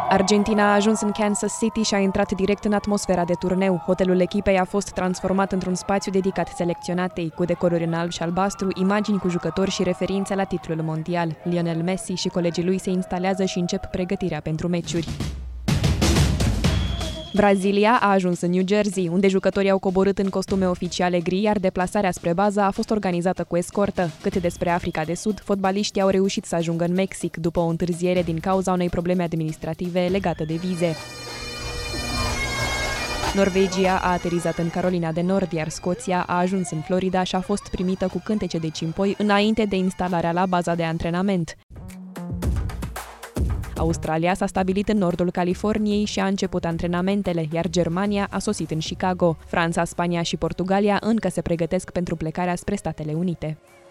Argentina a ajuns în Kansas City și a intrat direct în atmosfera de turneu. Hotelul echipei a fost transformat într-un spațiu dedicat selecționatei, cu decoruri în alb și albastru, imagini cu jucători și referințe la titlul mondial. Lionel Messi și colegii lui se instalează și încep pregătirea pentru meciuri. Brazilia a ajuns în New Jersey, unde jucătorii au coborât în costume oficiale gri, iar deplasarea spre bază a fost organizată cu escortă. Cât despre Africa de Sud, fotbaliștii au reușit să ajungă în Mexic, după o întârziere din cauza unei probleme administrative legate de vize. Norvegia a aterizat în Carolina de Nord, iar Scoția a ajuns în Florida și a fost primită cu cântece de cimpoi înainte de instalarea la baza de antrenament. Australia s-a stabilit în nordul Californiei și a început antrenamentele, iar Germania a sosit în Chicago. Franța, Spania și Portugalia încă se pregătesc pentru plecarea spre Statele Unite.